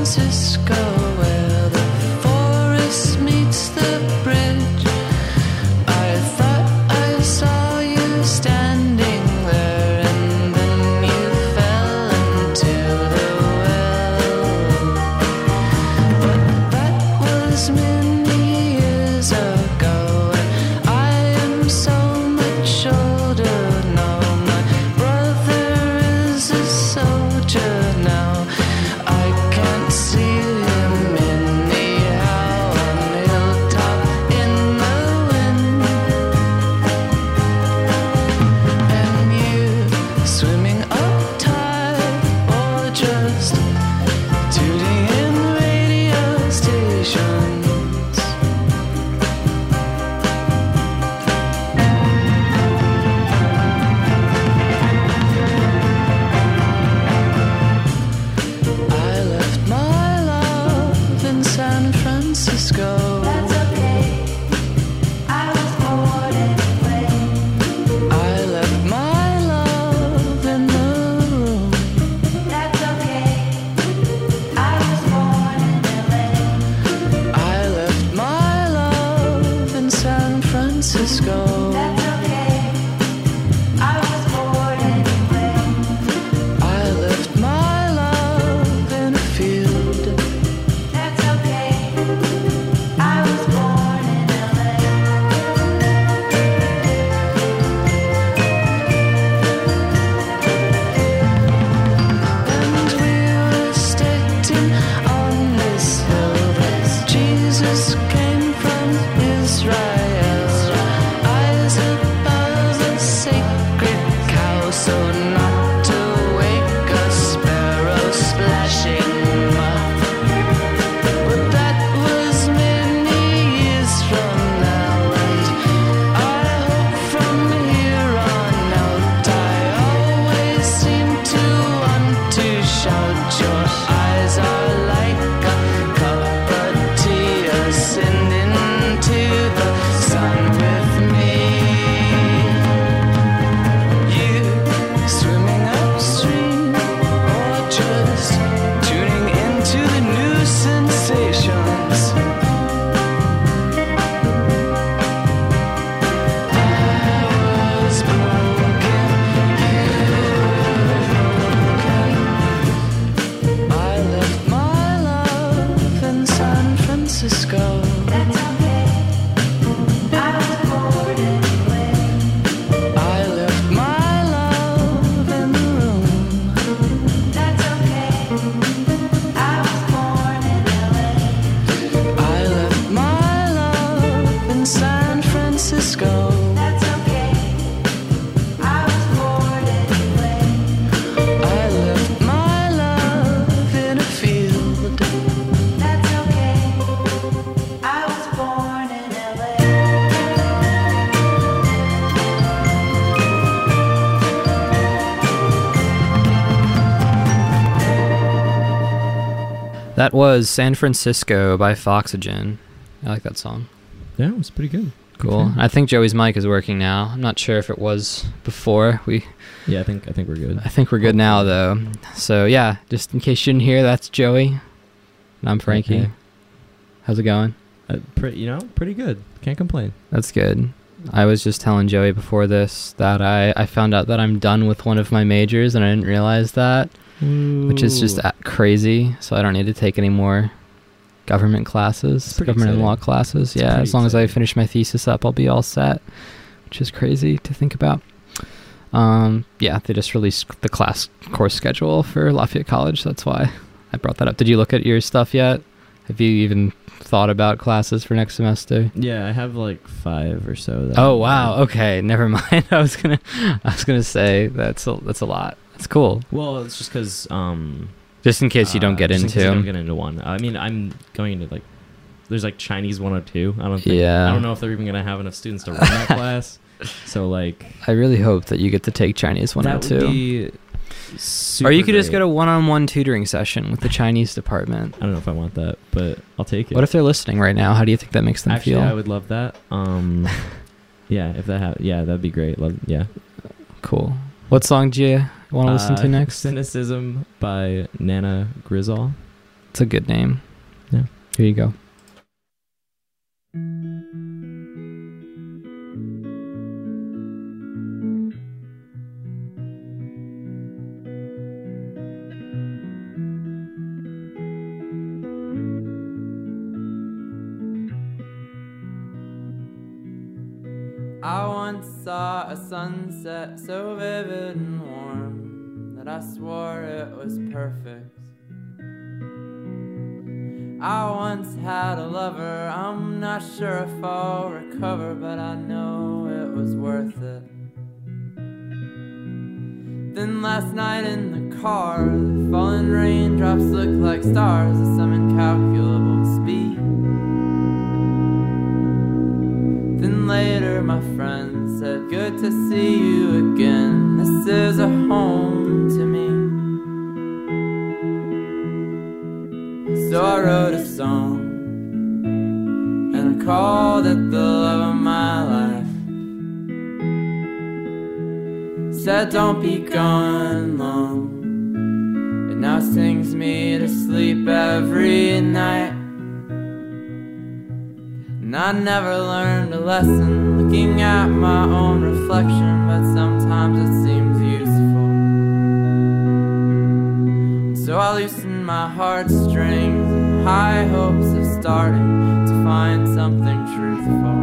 Francisco, where the forest meets the bridge. I thought I saw you standing there, and then you fell into the well. But that was many years ago, and I am so much older now. My brother is a soldier now. I can't see him anyhow on hilltop in the wind. And you swimming up tide or just tuning in radio stations. I left my love in San Francisco. That's okay. I was bored anyway. I left my love in the room. That's okay. I was born in LA. I left my love in San Francisco. That's okay. I was bored anyway. I left my love in a field. That's okay. I was born in LA. And we were stating on this hill that Jesus came from Israel. Eyes above a sacred cow, so not to wake a sparrow splashing mouth. But that was many years from now, and I hope from here on out I always seem to want to shout. Your eyes are like a cup of tea, ascending to the sun with me. You swimming upstream or just tuning into the new sensations. I was broken, you broken. I left my love in San Francisco. That's okay. I was bored anyway. I left my love in the room. That's okay. I was born in LA. I left my love in San Francisco. That's okay. I was bored anyway. I left my love in a field. That's okay. I was born in LA. That was San Francisco by Foxygen. I like that song. Yeah, it was pretty good. Cool. Okay. I think Joey's mic is working now. I'm not sure if it was before. Yeah, I think we're good. I think we're good now though. So yeah, just in case you didn't hear, that's Joey. And I'm Frankie. Okay. How's it going? Pretty good. Can't complain. That's good. I was just telling Joey before this that I found out that I'm done with one of my majors and I didn't realize that, which is just crazy. So I don't need to take any more government classes, pretty government and exciting. law classes. It's Yeah, pretty as long as I exciting. finish my thesis up, I'll be all set, which is crazy to think about. Yeah, they just released the course schedule for Lafayette College. That's why I brought that up. Did you look at your stuff yet? Have you even thought about classes for next semester? Yeah, I have like 5 or so. That Oh I'm- wow, okay, never mind. I was gonna say that's a lot. That's cool. Well, it's just because Just in case you don't get just in into. case I don't get into one. I mean, I'm going into like there's like Chinese 102. I don't know if they're even gonna have enough students to run that class. So like, I really hope that you get to take Chinese that 102. would be super Or you could just great. get a one-on-one tutoring session with the Chinese department. I don't know if I want that, but I'll take it. What if they're listening right now? How do you think that makes them Actually, feel? I would love that. Yeah, if that that'd be great. Yeah. Cool. What song do you want to listen to next? Cynicism by Nana Grizzle. It's a good name. Yeah. Here you go. I once saw a sunset so vivid and warm that I swore it was perfect. I once had a lover, I'm not sure if I'll recover, but I know it was worth it. Then last night in the car, the falling raindrops looked like stars at some incalculable speed. Then later my friend said, good to see you again, this is a home to me. So I wrote a song, and I called it the love of my life. Said don't be gone long, it now sings me to sleep every night. And I never learned a lesson looking at my own reflection, but sometimes it seems useful. So I loosen my heartstrings in high hopes of starting to find something truthful.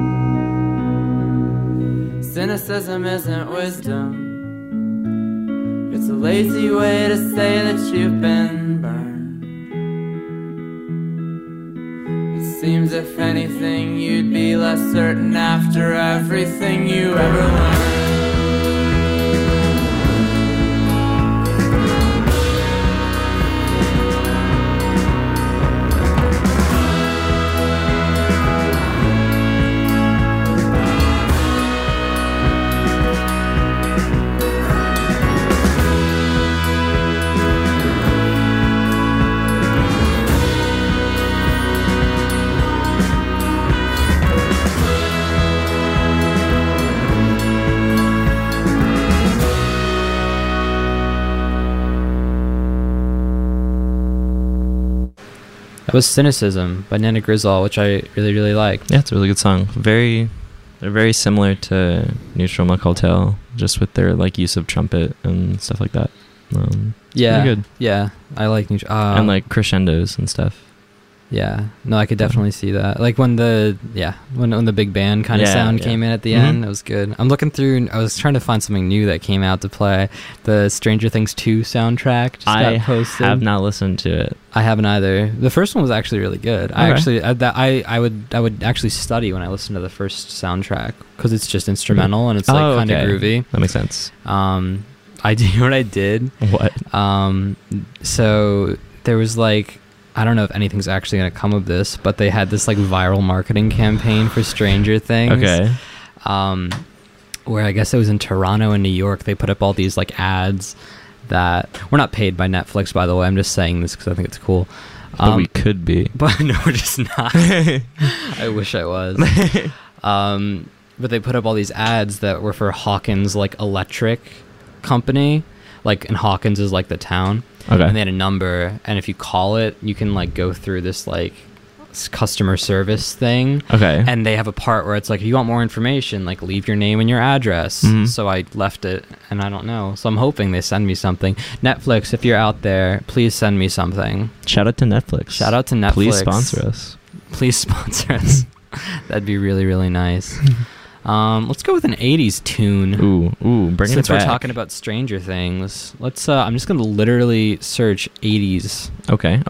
Cynicism isn't wisdom, it's a lazy way to say that you've been burned. Seems if anything you'd be less certain after everything you ever learned. That was Cynicism by Nana Grizzle, which I really, really like. Yeah, it's a really good song. They're very similar to Neutral Milk Hotel, just with their like use of trumpet and stuff like that. Yeah, good. Yeah, I like and like crescendos and stuff. Yeah, no, I could definitely see that. Like when the big band kind of sound came in at the end, it was good. I'm looking through. I was trying to find something new that came out to play. The Stranger Things 2 soundtrack just got posted. I have not listened to it. I haven't either. The first one was actually really good. Okay. I would actually study when I listened to the first soundtrack because it's just instrumental and it's like kind of groovy. That makes sense. I do. You know what I did? What? So there was like, I don't know if anything's actually going to come of this, but they had this like viral marketing campaign for Stranger Things. Okay. Where I guess it was in Toronto and New York. They put up all these like ads that we're not paid by Netflix, by the way. I'm just saying this because I think it's cool. But we could be. But no, we're just not. I wish I was. But they put up all these ads that were for Hawkins like electric company. Like, and Hawkins is like the town. Okay. And they had a number, and if you call it, you can like go through this like customer service thing. Okay. And they have a part where it's like, if you want more information, like leave your name and your address. So I left it, and I don't know. So I'm hoping they send me something. Netflix, if you're out there, please send me something. Shout out to Netflix. Shout out to Netflix. Please sponsor us. Please sponsor us. That'd be really, really nice. Let's go with an 80s tune. Bring it back. Since we're talking about Stranger Things, let's I'm just gonna literally search 80s. Okay.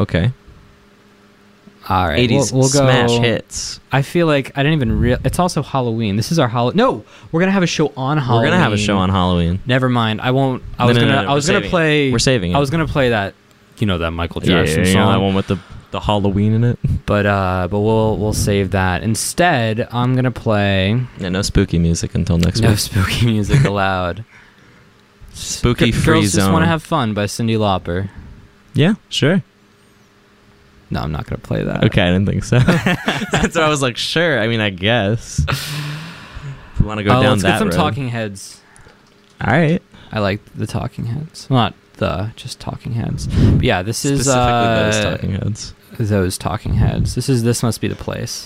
All right, 80s we'll go smash hits. I feel like I didn't even it's also Halloween. This is our No, we're gonna have a show on Halloween. We're gonna have a show on Halloween. Never mind. I won't. I was gonna play. We're saving it. I was gonna play that. You know, that Michael Jackson song. You know, that one with the Halloween in it. But we'll save that. Instead, I'm gonna play. Yeah, no spooky music until next week. No spooky music allowed. Spooky Free Girls Zone. Just Want to Have Fun by Cyndi Lauper. Yeah, sure. No, I'm not gonna play that. Okay, I didn't think so. That's why I was like, sure. I mean, I guess. If we want to go down let's that get some road. Talking Heads. All right. I like the Talking Heads. Well, not just Talking Heads. But yeah, this is Specifically those Talking Heads. Those Talking Heads. This must be the place.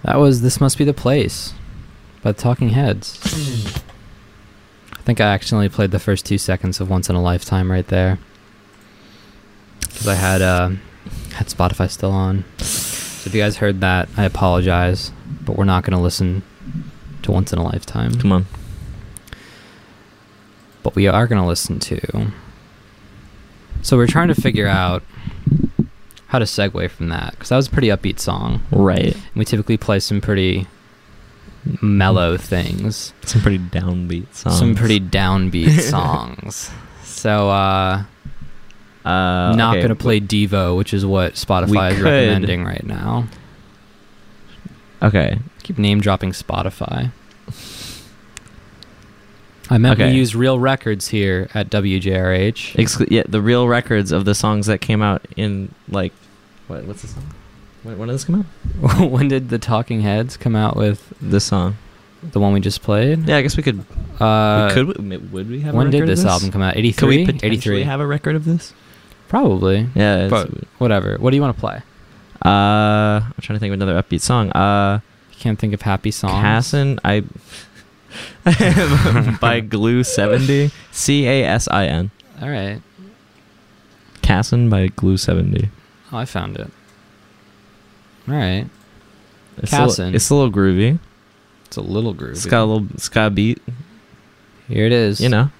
That was This Must Be the Place by the Talking Heads. I think I accidentally played the first 2 seconds of Once in a Lifetime right there. Because I had Spotify still on. So if you guys heard that, I apologize. But we're not going to listen to Once in a Lifetime. Come on. But we are going to listen to... So we're trying to figure out how to segue from that. Because that was a pretty upbeat song. Right. And we typically play some pretty mellow things. Some pretty downbeat songs. So, not going to play Devo, which is what Spotify is recommending right now. Okay. Keep name dropping Spotify. I meant we use real records here at WJRH. Yeah, the real records of the songs that came out in, like, what's the song? When did this come out? When did the Talking Heads come out with this song? The one we just played? Yeah, I guess we could. Would we have a record of this? When did this album come out? 83? Could we potentially have a record of this? Probably. Yeah, but whatever. What do you want to play? I'm trying to think of another upbeat song. You can't think of happy songs? Cassin, by Glue 70. Casin. All right. Cassin by Glue 70. Oh, I found it. All right. Cassin. It's a little groovy. It's a little groovy. It's got a little ska beat. Here it is. You know.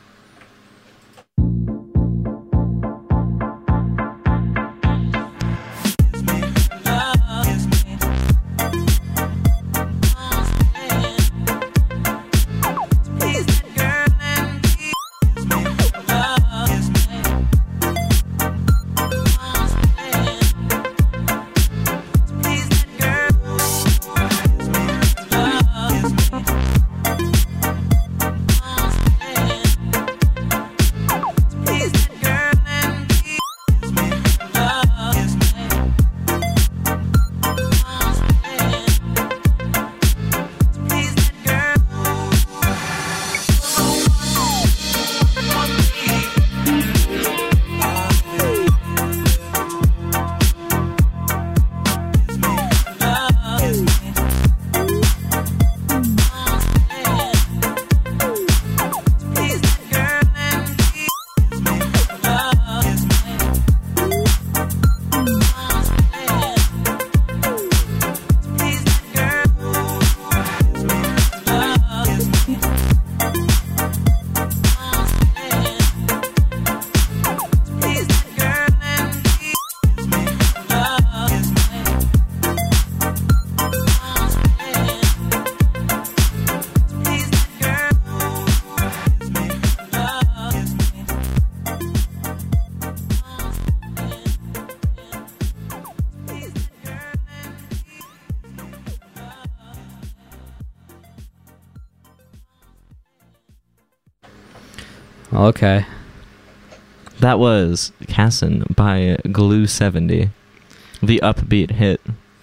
Okay. That was Cassin by Glue 70. The upbeat hit.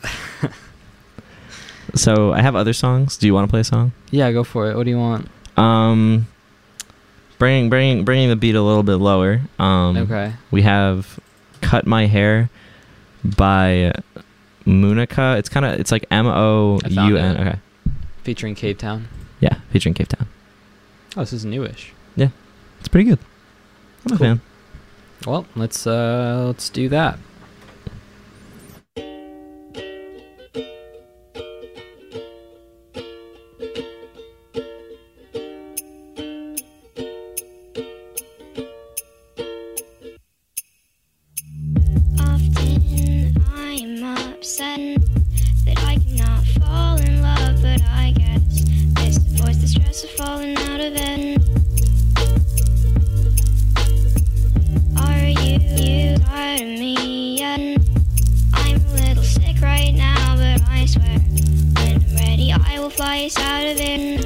So I have other songs. Do you want to play a song? Yeah, go for it. What do you want? Bringing the beat a little bit lower. Okay. We have Cut My Hair by Munica. It's like MOUN. Okay. Featuring Cave Town. Yeah, featuring Cave Town. Oh, this is newish. Yeah. It's pretty good. I'm a fan. Well, let's do that. Often I'm upset that I cannot fall in love, but I guess this avoids the stress of falling out of it. Are you tired of me yet? I'm a little sick right now, but I swear when I'm ready I will fly us out of it.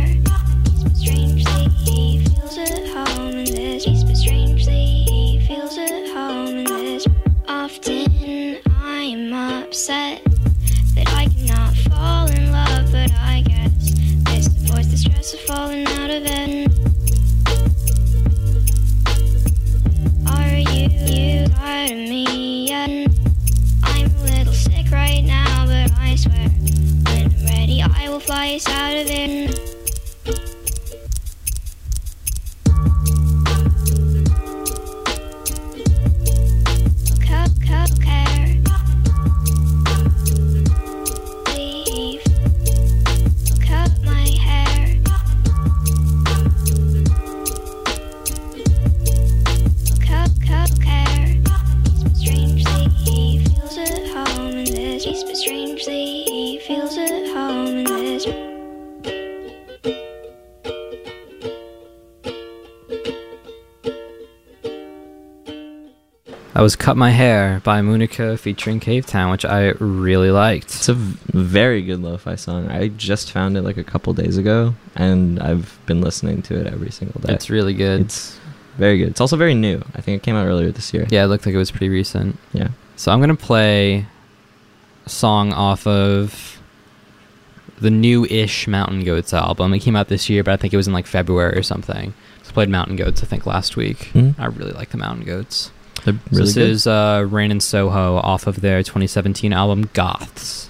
Strangely, he feels Often I'm upset that I cannot fall in love, but I guess this avoids the stress of falling out of it. Are you tired of me yet? I'm a little sick right now, but I swear when I'm ready I will fly us out of it. That was Cut My Hair by Munica featuring Cavetown, which I really liked. It's a very good lo-fi song. I just found it like a couple days ago, and I've been listening to it every single day. It's really good. It's very good. It's also very new. I think it came out earlier this year. Yeah, it looked like it was pretty recent. Yeah. So I'm going to play a song off of the new-ish Mountain Goats album. It came out this year, but I think it was in like February or something. So I played Mountain Goats, I think, last week. Mm-hmm. I really like the Mountain Goats. They're really so this is Rain in Soho off of their 2017 album Goths.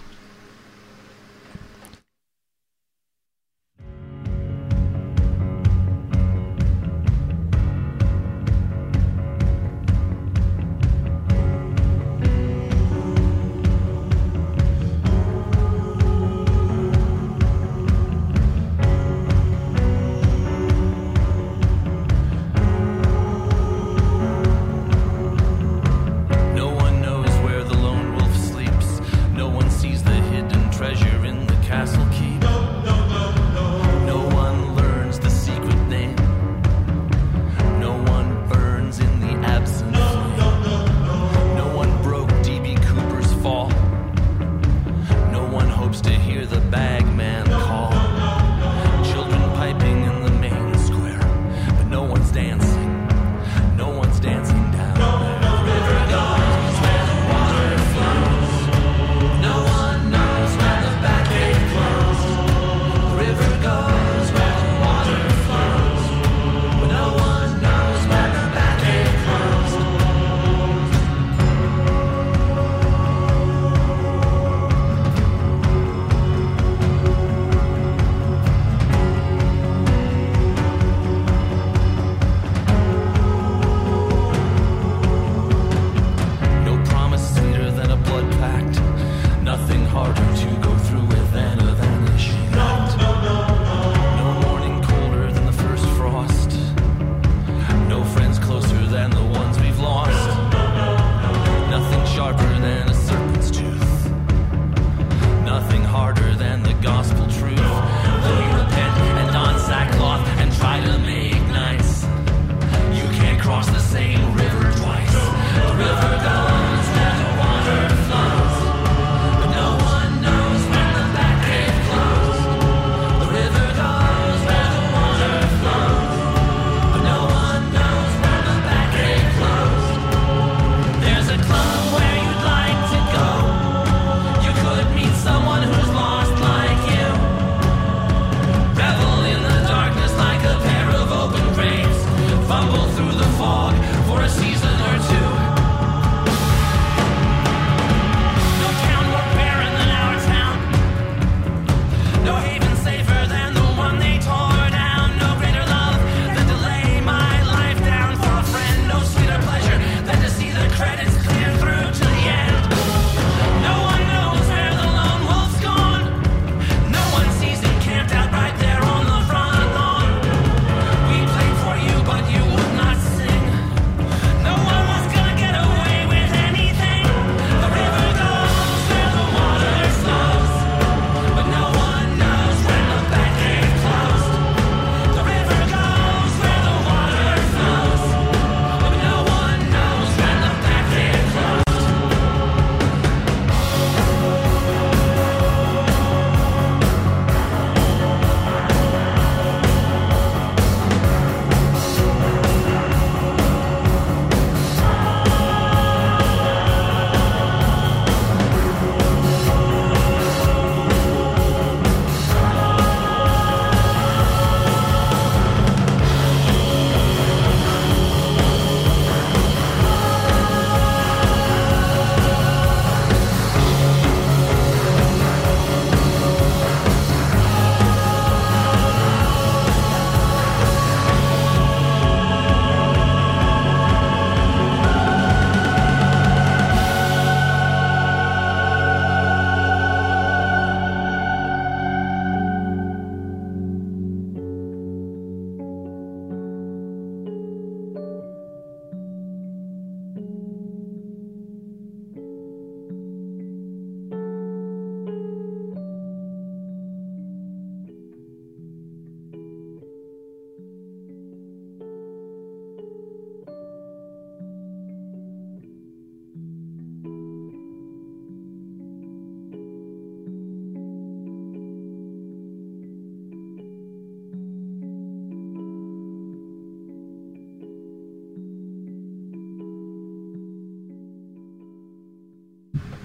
No one knows where the lone wolf sleeps. No one sees the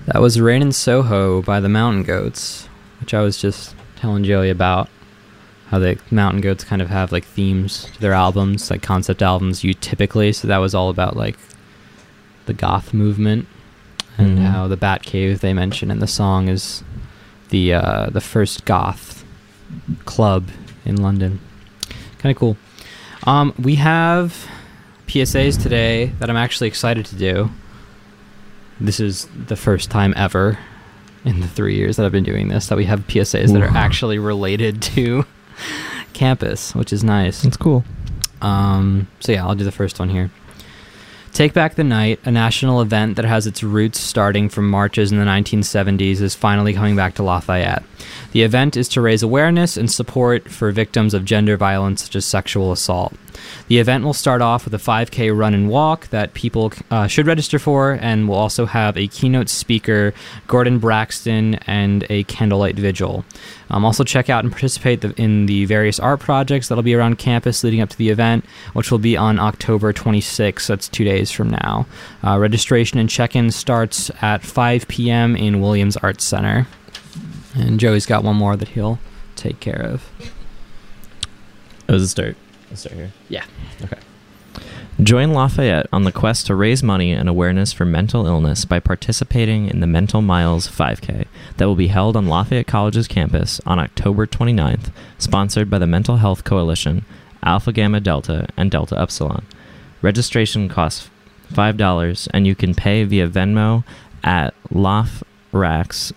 That was Rain in Soho by the Mountain Goats, which I was just telling Joey about. How the Mountain Goats kind of have like themes to their albums, like concept albums you typically. So that was all about like the goth movement, and how the Bat Cave they mention in the song is the first goth club in London. Kind of cool. We have PSAs today that I'm actually excited to do. This is the first time ever in the 3 years that I've been doing this that we have PSAs that are actually related to campus, which is nice. That's cool. So yeah, I'll do the first one here. Take Back the Night, a national event that has its roots starting from marches in the 1970s, is finally coming back to Lafayette. The event is to raise awareness and support for victims of gender violence such as sexual assault. The event will start off with a 5K run and walk that people should register for, and will also have a keynote speaker, Gordon Braxton, and a candlelight vigil. Also check out and participate in the various art projects that'll be around campus leading up to the event, which will be on October 26th. That's 2 days from now. Registration and check-in starts at 5 p.m. in Williams Arts Center. And Joey's got one more that he'll take care of. Oh, does it start? Let's start here. Yeah. Okay. Join Lafayette on the quest to raise money and awareness for mental illness by participating in the Mental Miles 5K that will be held on Lafayette College's campus on October 29th, sponsored by the Mental Health Coalition, Alpha Gamma Delta, and Delta Upsilon. Registration costs $5, and you can pay via Venmo at LAFRAKS,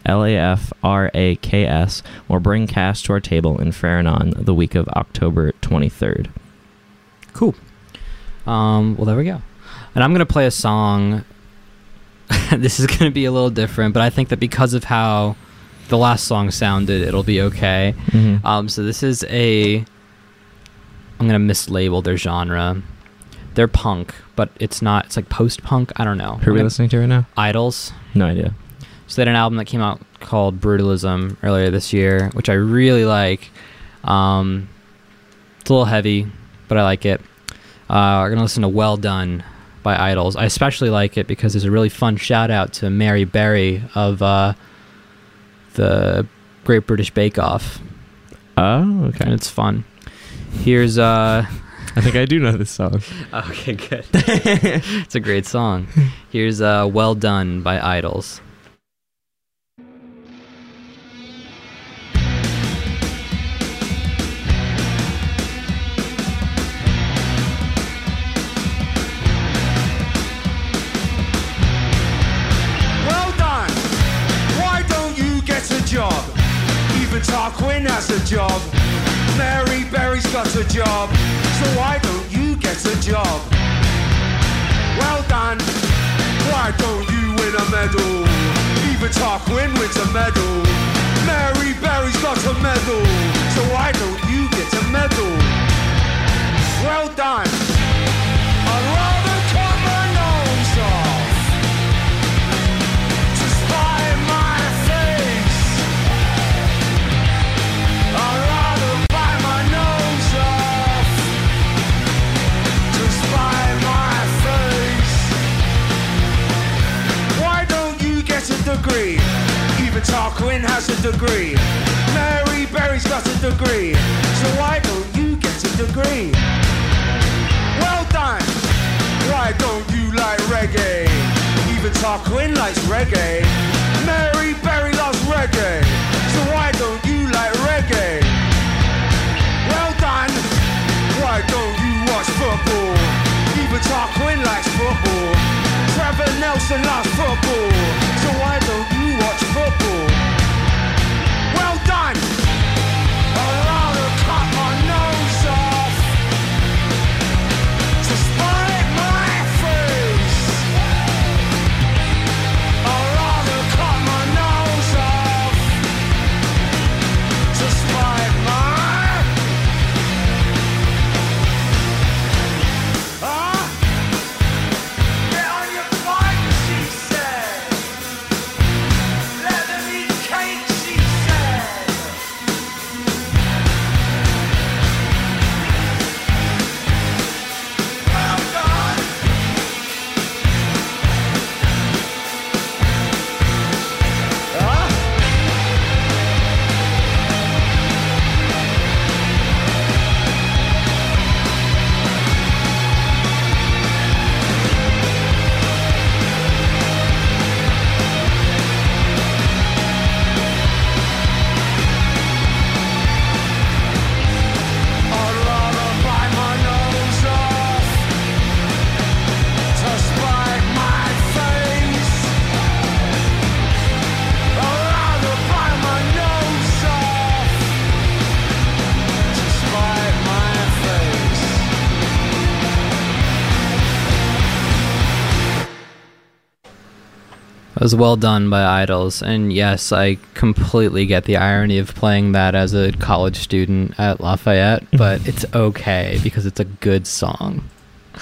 LAFRAKS, or bring cash to our table in Farranon the week of October 23rd. Cool. Well, there we go. And I'm going to play a song. This is going to be a little different, but I think that because of how the last song sounded, it'll be okay. So this is I'm going to mislabel their genre. They're punk, but it's not. It's like post-punk. I don't know. Who are we listening to right now? Idols. No idea. So they had an album that came out called Brutalism earlier this year, which I really like. It's a little heavy, but I like it. We're going to listen to Well Done by Idols. I especially like it because there's a really fun shout out to Mary Berry of the Great British Bake Off. Oh, okay. And it's fun. Here's I think I do know this song. Okay, good. It's a great song. Here's Well Done by Idols. Job. Even Tarquin has a job. Mary Berry's got a job. So why don't you get a job? Well done. Why don't you win a medal? Even Tarquin wins a medal. Mary Berry's got a medal. So why don't you get a medal? Well done. I'd rather cut my nose off to spite my face. I'd rather bite my nose off to spite my face. Why don't you get a degree? Even Tarquin has a degree. Mary Berry's got a degree. So why don't you get a degree? Well done. Why don't you like reggae? Even Tarquin likes reggae. Mary Berry loves reggae. So why don't you like reggae? Well done. Why don't you watch football? Even Tarquin likes football. Trevor Nelson loves football. So why don't you watch football? Well done. I'd rather cut my nose off to spite my face. I'd rather cut my nose off to spite my. Get on your bike, she said. That was well done by Idols, and yes, I completely get the irony of playing that as a college student at Lafayette, but it's okay because it's a good song.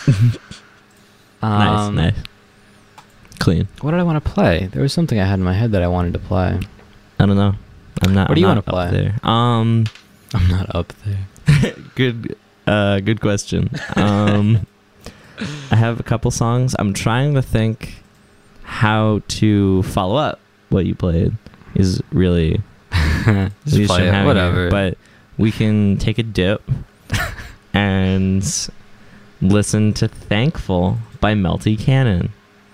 Nice. Clean. What did I want to play? There was something I had in my head that I wanted to play. I don't know. I'm not. What do you want to play? There. I'm not up there. Good question. I have a couple songs. I'm trying to think how to follow up what you played. Is really Just play it, whatever. But we can take a dip and listen to "Thankful" by Melty Cannon.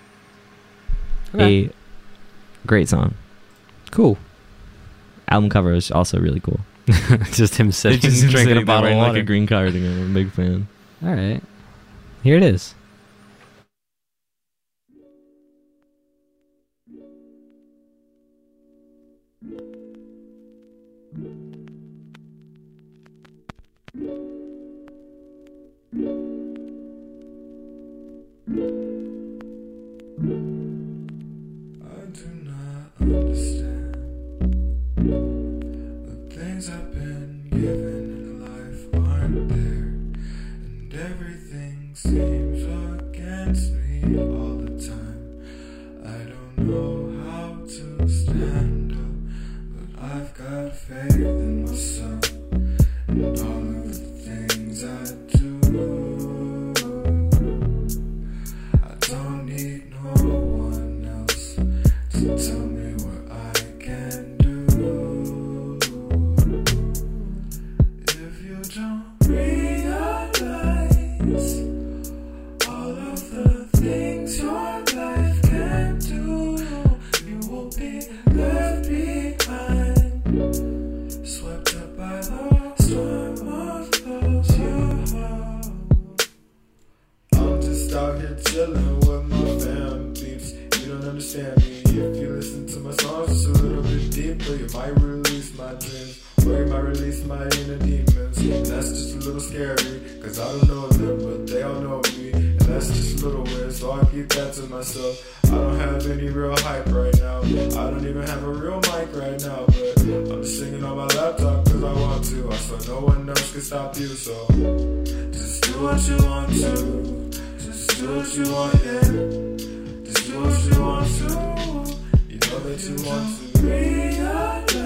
Okay. A great song. Cool. Album cover is also really cool. Just him sitting, It's just him drinking a sitting there bottle of wearing water. like a green cardigan. I'm a big fan. All right. Here it is. I do not understand the things I've been given in life aren't there, and everything seems against me all the time. I don't know how to stand up, but I've got faith in myself and all of the things I do. I don't need no one else to tell me what I can do. If you don't realize all of the things your life can do, you will be left behind, swept up by the storm of those you hold. I'm just out here chilling with my fam peeps. You don't understand me. If you listen to my songs just a little bit deeper, you might release my dreams, or you might release my inner demons. And that's just a little scary, cause I don't know them, but they all know me. And that's just a little weird, so I keep that to myself. I don't have any real hype right now. I don't even have a real mic right now, but I'm just singing on my laptop cause I want to. I saw no one else can stop you, so just do what you want to. Just do what you want, yeah. Just do what you want to. You know that you want to realize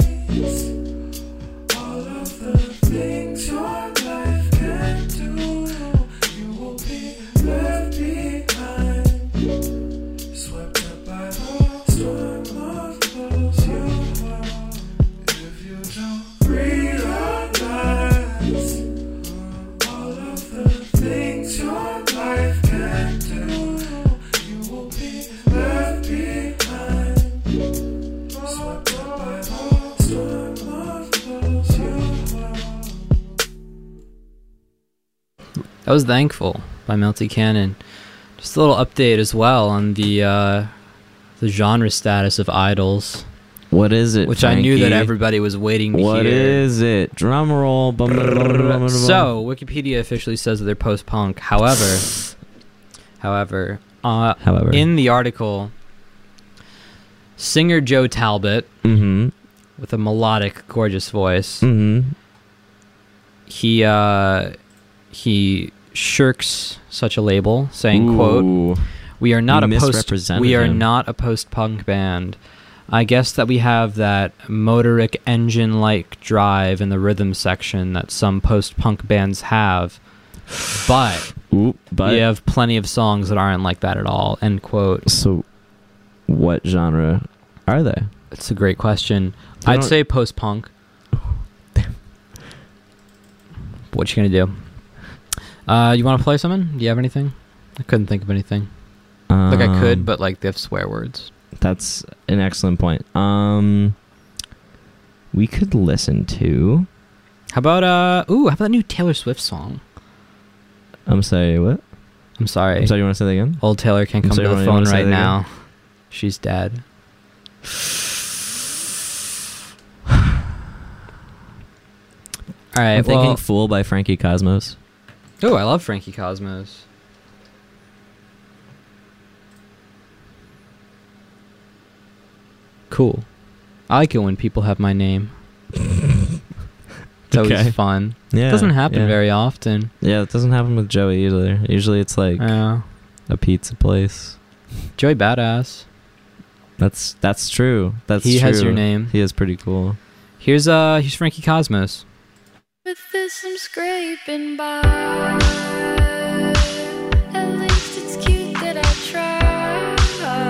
all of the things your life can do. You will be left behind, swept up by the storm of those you love. If you don't realize all of the things your life can do, you will be left behind, swept up by the storm of those you love. That was Thankful by Melty Cannon. Just a little update as well on the genre status of Idols, What is it? which I knew that Frankie? everybody was waiting to What hear. is it? Drum roll. So, Wikipedia officially says that they're post-punk. However, However, in the article, singer Joe Talbot, mm-hmm. with a melodic, gorgeous voice, Mm-hmm. he shirks such a label, saying, "quote We are not You a misrepresented we are him. not a post-punk band. I guess that we have that motoric engine-like drive in the rhythm section that some post-punk bands have, but But we have plenty of songs that aren't like that at all." End quote. so, what genre are they? It's a great question. They I'd don't- say post-punk. What you gonna do? You want to play something? Do you have anything? I couldn't think of anything. Like I could, but like they have swear words. That's an excellent point. We could listen to. How about how about that new Taylor Swift song? I'm sorry. What? I'm sorry. I'm sorry. You want to say that again? Old Taylor can't I'm come sorry, to the you phone wanna say right that now. again? She's dead. All right. I'm thinking Well, "Fool" by Frankie Cosmos. oh, I love Frankie Cosmos. cool. I like it when people have my name. It's Okay. always fun. Yeah, It doesn't happen yeah. very often. Yeah, it doesn't happen with Joey either. Usually it's like Yeah. a pizza place. Joey Badass. That's true. That's He true. has your name. He is pretty cool. Here's Frankie Cosmos. With this I'm scraping by. At least it's cute that I tried.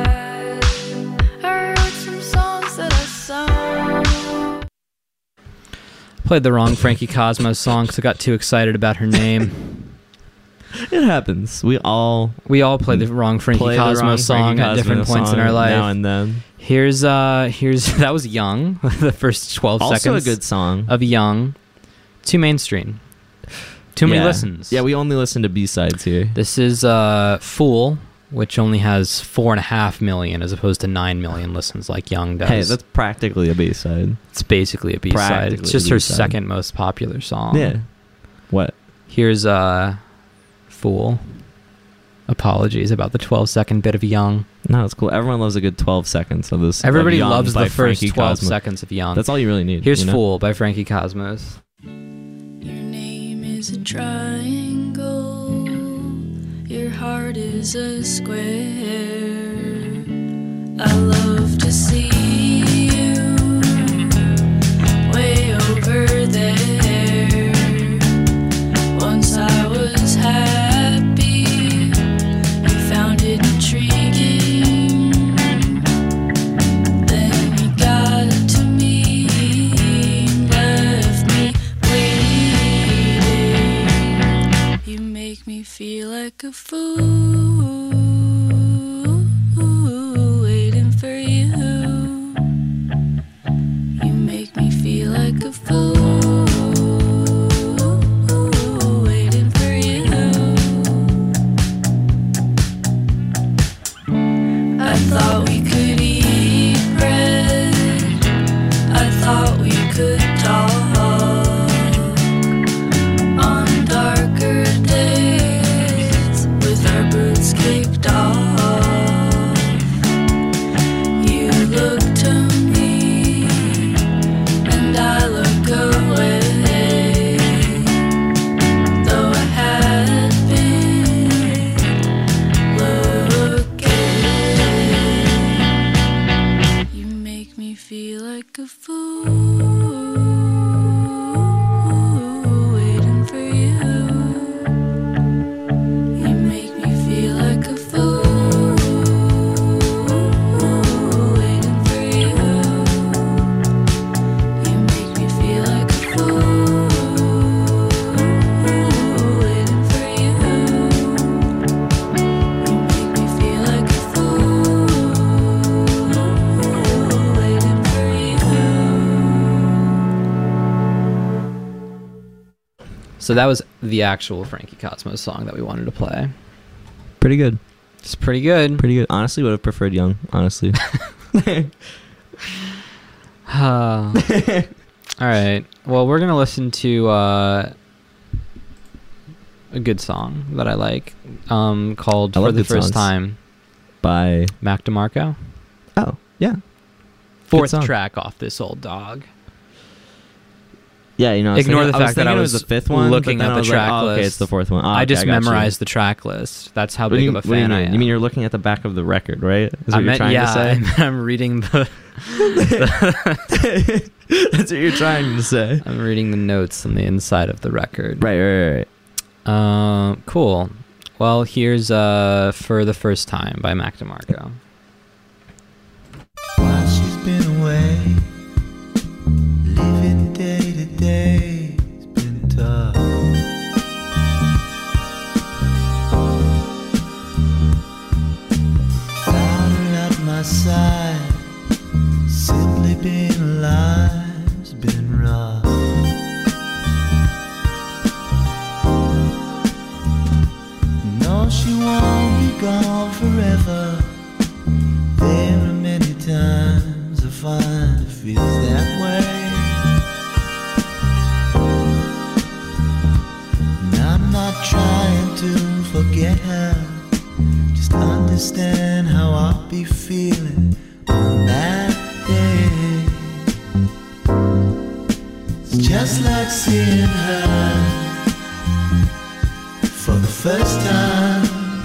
I wrote some songs that I sung. Played the wrong Frankie Cosmos song because I got too excited about her name. It happens. We all We all play the wrong Frankie play the Cosmos wrong song Frankie at different Cosmos points in song our life. now and then. Here's that was Young. The first 12 Also seconds a good song. of Young. Too mainstream. Too many Yeah. listens. Yeah, we only listen to B-sides here. This is Fool, which only has 4.5 million as opposed to 9 million listens like Young does. Hey, that's practically a B-side. It's basically a B-side. Practically It's just a her B-side. second most popular song. Yeah. What? Here's Fool. Apologies about the 12-second bit of Young. No, it's cool. Everyone loves a good 12 seconds of this. Everybody of Young loves by the first Frankie 12 Cosmos. seconds of Young. That's all you really need. Here's you know? Fool by Frankie Cosmos. Your name is a triangle. Your heart is a square. I love to see you way over there. Once I was happy, you found it intriguing. Then you got to me, left me waiting. You make me feel like a fool, waiting for you. You make me feel like a fool, waiting for you. I thought we could eat bread. I thought we could talk on darker days with our boots kicked off. You look to me and I look away, though I had been looking. You make me feel like a fool, waiting for you. You make me feel like a fool, waiting for you. You make me feel like a fool, waiting for you. You make me feel like a fool, waiting for you. So that was the actual Frankie Cosmos song that we wanted to play. Pretty good. It's pretty good. Pretty good. Honestly, would have preferred Young. Honestly. All right. Well, we're going to listen to a good song that I like called I For love the good First songs. Time, By. Mac DeMarco. Oh, yeah. Fourth song. track off this old dog. Yeah, you know, Ignore the I was fact that I thinking it was the fifth one, looking but then at I the was track like, oh, okay, list. it's the fourth one. Oh, I okay, just got you. memorized the track list. That's how What do big you, of a what do you fan I mean? am. You mean you're looking at the back of the record, right? Is what I you're meant, trying yeah, to say? I'm reading the That's what you're trying to say. I'm reading the notes on the inside of the record. Right. Cool. Well, here's For the First Time by Mac DeMarco. While she's been away, living day to day, it's been tough. Without her at my side, simply being alive's been rough. No, she won't be gone forever. There are many times I find it feels that way. And I'm not trying to forget her, just understand how I'll be feeling on that day. just like seeing her for the first time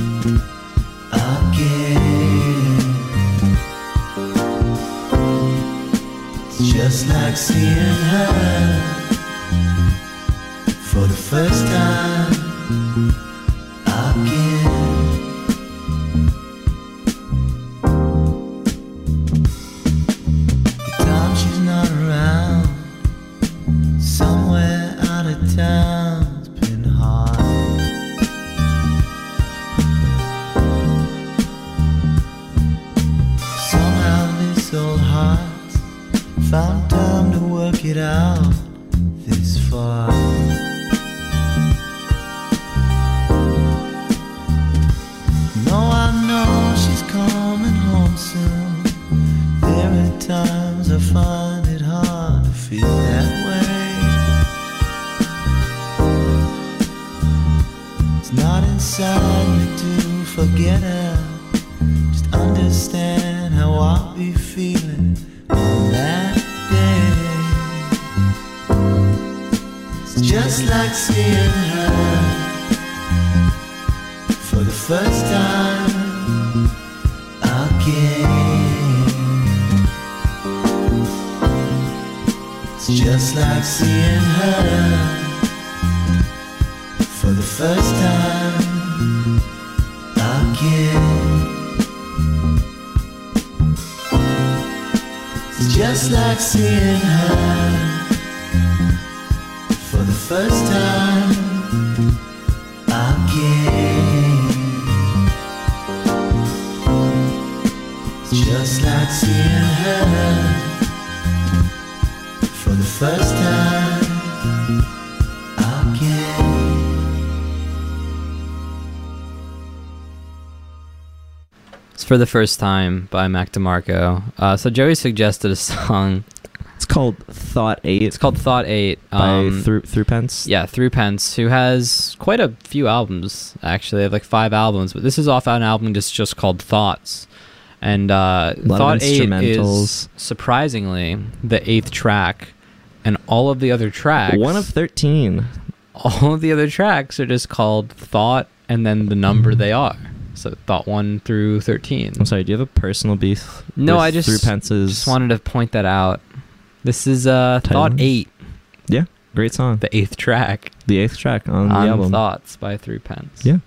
again. It's just like seeing her for the first time again. The time she's not around, somewhere out of town's been hard. Somehow this old heart found time to work it out this far. No, I know she's coming home soon. There are times I find it hard to feel that way. It's not inside me to forget her, just understand how I'll be feeling on that day. It's just like seeing her for the first time again. It's just like seeing her for the first time again. It's just like seeing her for the first time again. It's just like seeing her for the first time again. It's For the First Time by Mac DeMarco. So Joey suggested a song. It's called Thought 8. It's called Thought 8. By Through-Pence. Yeah, Through-Pence, who has quite a few albums, actually. They have like 5 albums, but this is off an album just called Thoughts. And Thought 8 is surprisingly the 8th track, and all of the other tracks... One of 13. All of the other tracks are just called Thought and then the number they are. So Thought 1 through 13. I'm sorry, do you have a personal beef? No, with I just wanted to point that out. This is Thought 8. Yeah, great song. The 8th track. The 8th track on the album. Thoughts by Through-Pence. Yeah.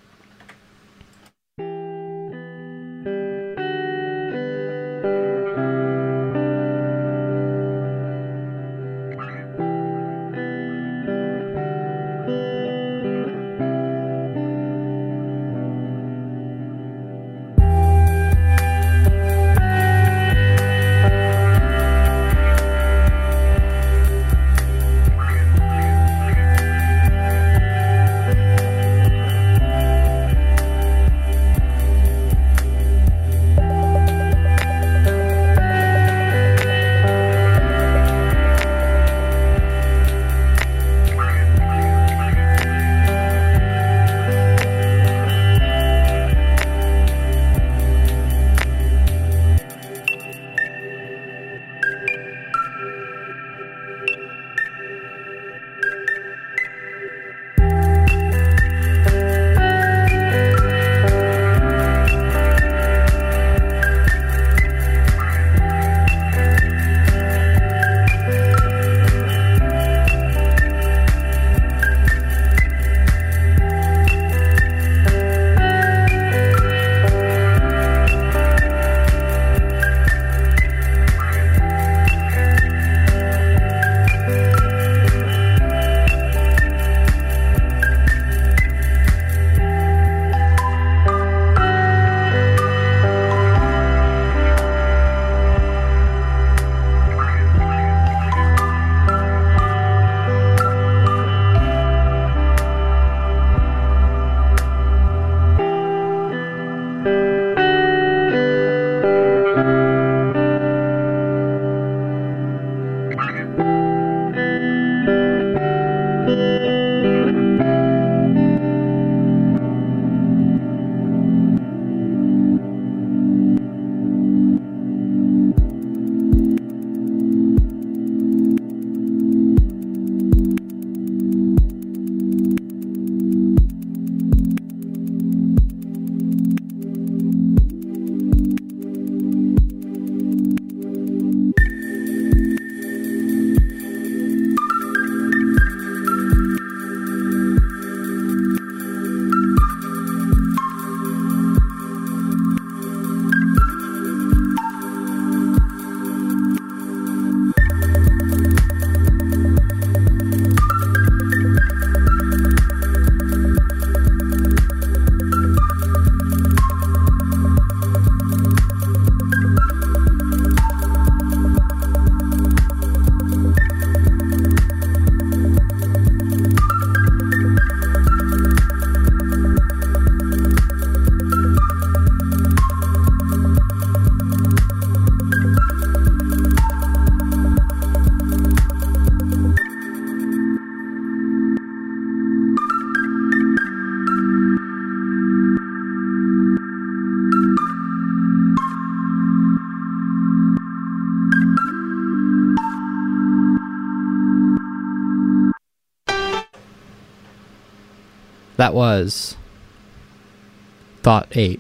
That was Thought 8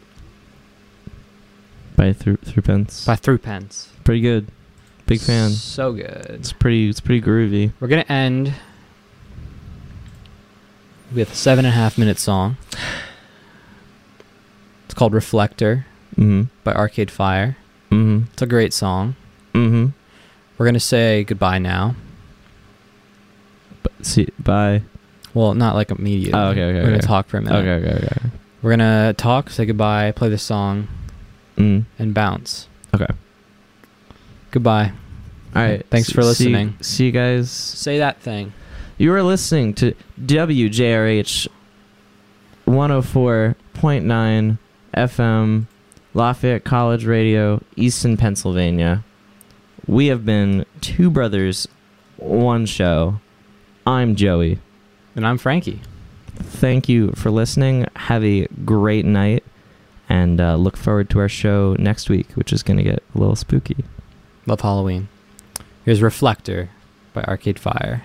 by Through Pence. by Through Pence. Pretty good. Big fan. So good. It's pretty groovy. We're going to end with a 7.5 minute song. It's called Reflector by Arcade Fire. It's a great song. We're going to say goodbye now. Bye. Well, not like immediately. Oh, okay. We're going to talk for a minute. Okay. We're going to talk, say goodbye, play the song, and bounce. Okay. Goodbye. All right. Thanks for listening. See you guys. Say that thing. You are listening to WJRH 104.9 FM, Lafayette College Radio, Easton, Pennsylvania. We have been Two Brothers, One Show. I'm Joey. And I'm Frankie. Thank you for listening. Have a great night. And look forward to our show next week, which is going to get a little spooky. Love Halloween. Here's Reflector by Arcade Fire.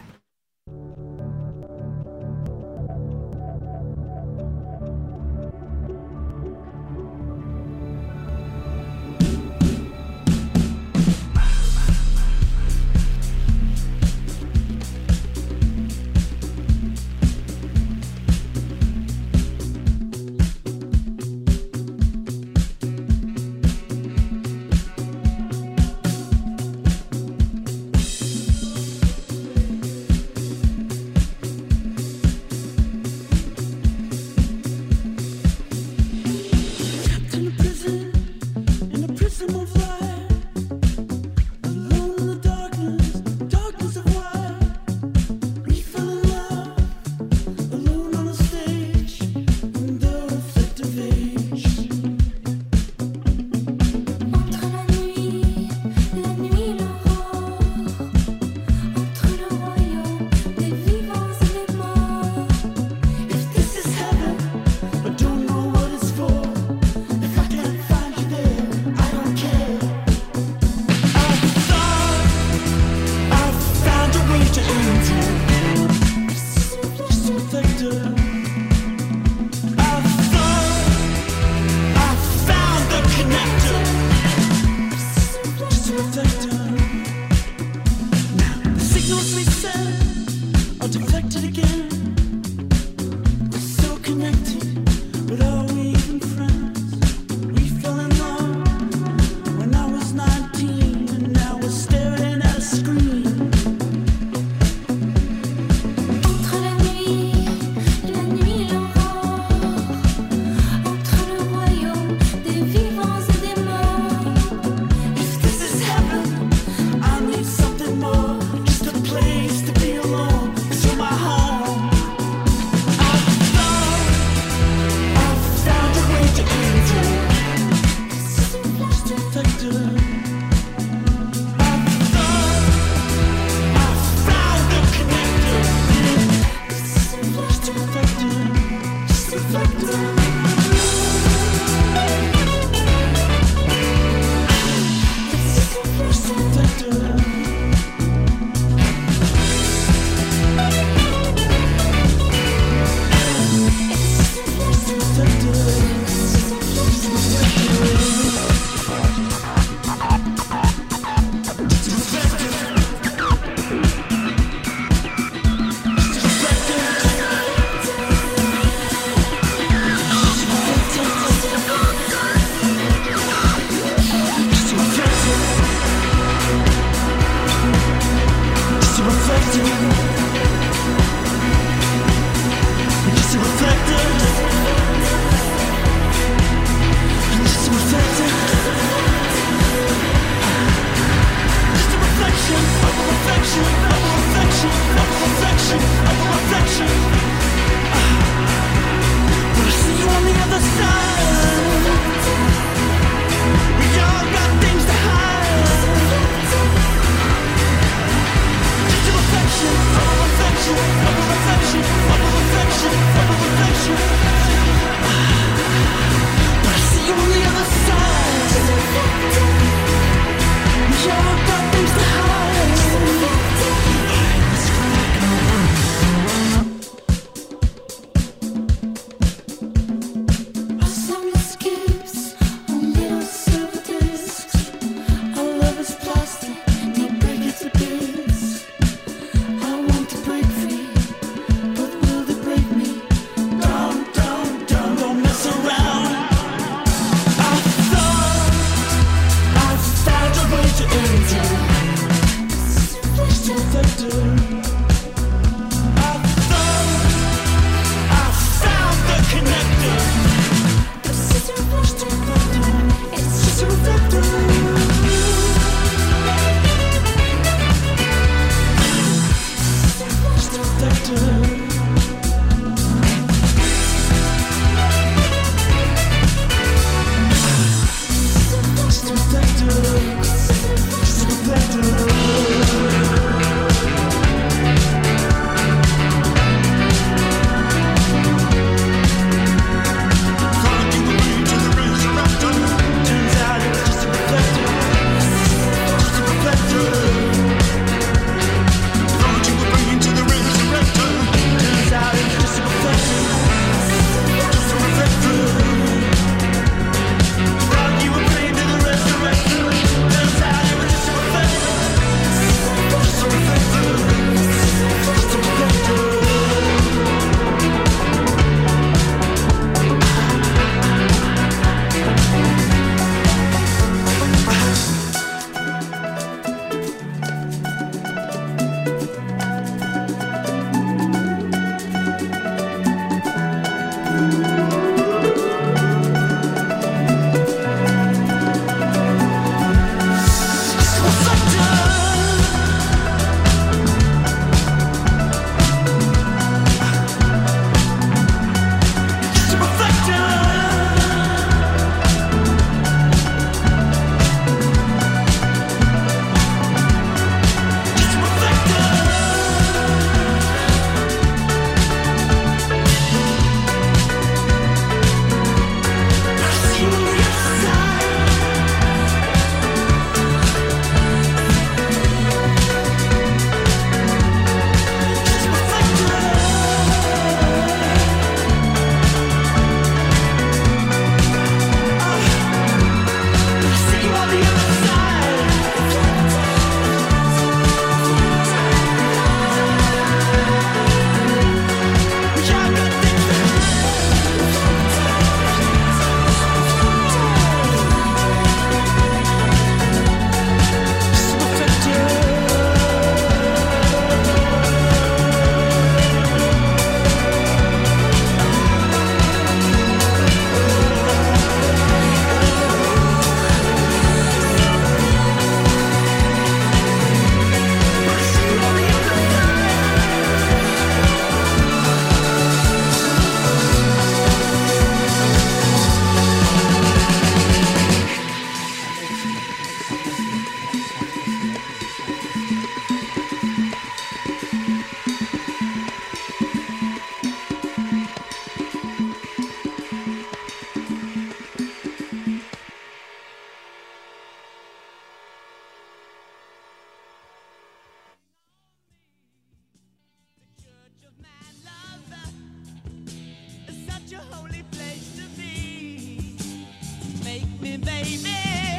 Such a holy place to be. Make me, baby.